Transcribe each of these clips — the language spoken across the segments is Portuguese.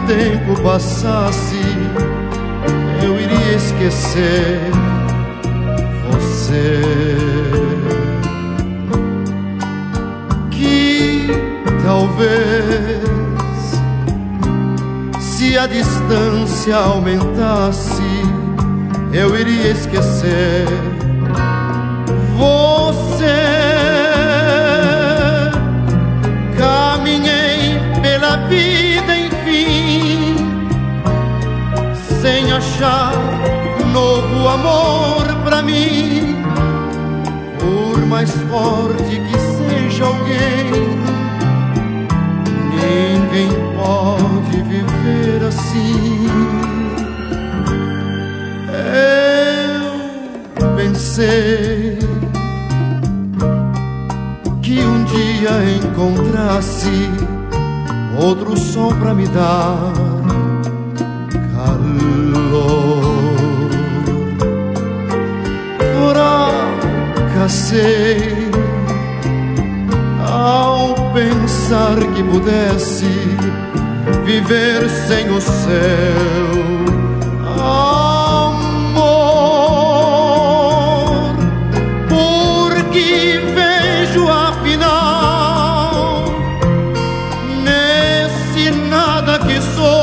tempo passasse, eu iria esquecer você. Que talvez, se a distância aumentasse, eu iria esquecer você. Caminhei pela vida, enfim, sem achar novo amor pra mim. Por mais forte que seja alguém, ninguém pode viver assim. Eu pensei que um dia encontrasse outro sol pra me dar calor. Fracassei ao pensar que pudesse viver sem o seu amor, porque vejo afinal nesse nada que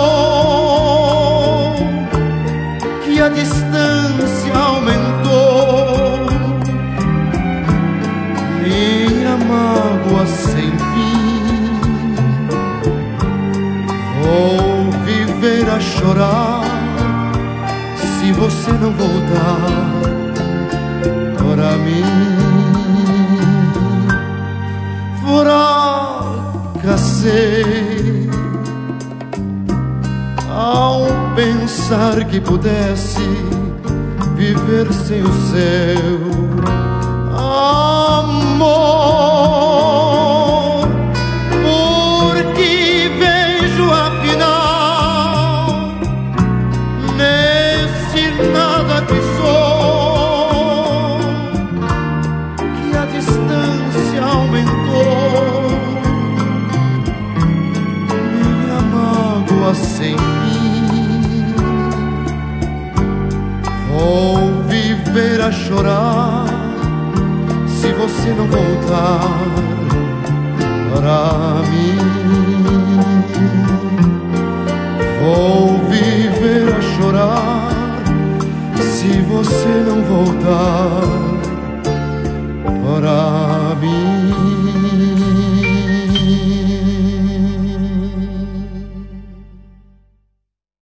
sou que a distância aumentou, minha mágoa sem fim. Vou viver a chorar se você não voltar para mim. Fracassei ao pensar que pudesse viver sem o seu amor, porque vejo afinal nesse nada que sou que a distância aumentou, minha mágoa sem fim. Vou viver a chorar se você não voltar para mim. Vou viver a chorar se você não voltar